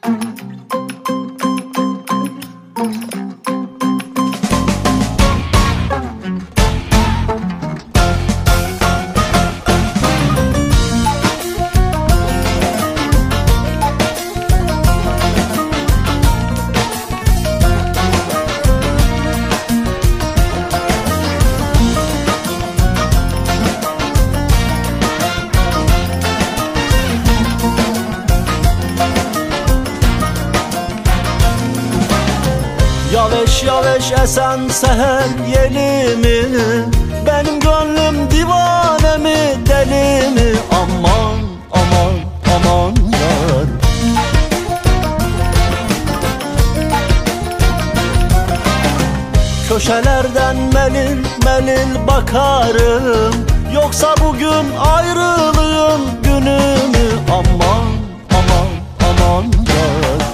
Yavaş yavaş esen seher yeli mi? Benim gönlüm divane mi, deli mi? Aman aman aman yar. Köşelerden melil melil bakarım, yoksa bugün ayrılığın günü mü? Aman aman aman yar.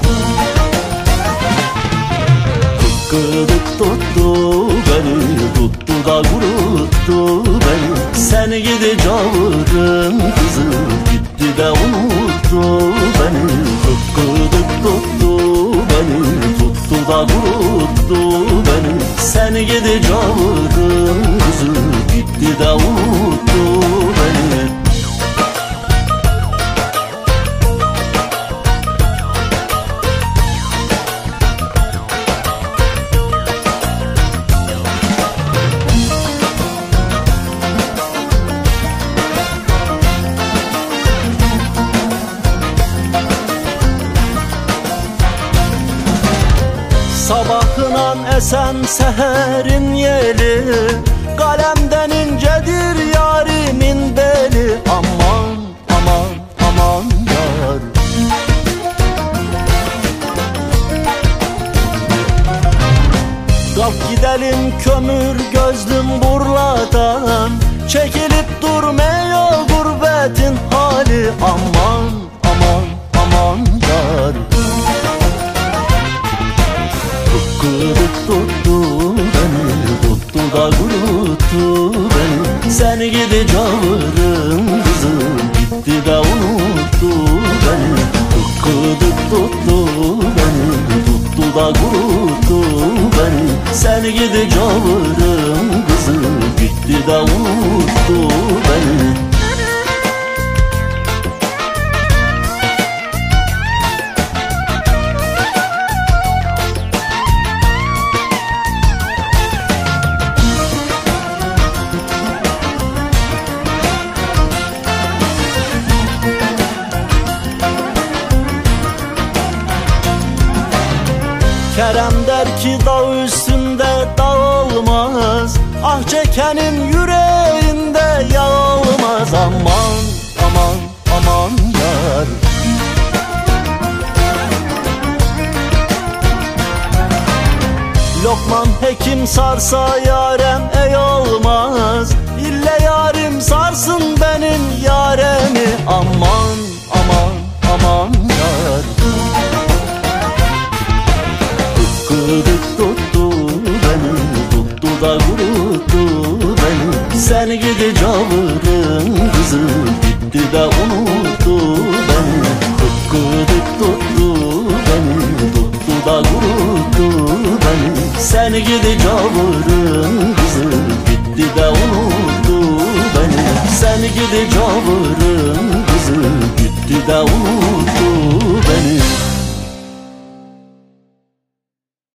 Kıdık tuttu beni, tuttu da kuruttu beni. Sen gidi cavırın kızı, gitti de unuttu beni. Kıdık tuttu beni, tuttu da kuruttu beni. Sen gidi cavırın kızı, gitti de unuttu beni. Sabahınan esen seherin yeli, kalemden incedir yarimin beli. Aman aman aman yar. Kalk gidelim kömür gözlüm burladan, çekilip durmuyor gurbetin hali. Aman aman aman yar. Kıdık tuttu beni, tuttu da kuruttu beni. Sen gidi cavırın kızı, gitti de unuttu beni. Kıdık tuttu beni, tuttu da kuruttu beni. Sen gidi cavırın kızı, gitti de unuttu beni. Kerem der ki dağ üstünde dağ olmaz, ah çekenin yüreğinde yağ olmaz. Aman aman aman yar. Lokman hekim sarsa yarem ey olmaz, ille yarim sarsın benim yaremi. Aman aman aman yar. Kıdık tuttu beni, tuttu da kuruttu beni. Sen gidi cavırın kızı, gitti de unuttu beni. Kıdık tuttu beni, tuttu da kuruttu beni. Sen gidi cavırın kızı, gitti de unuttu beni. Sen gidi cavırın kızı, gitti de unuttu beni.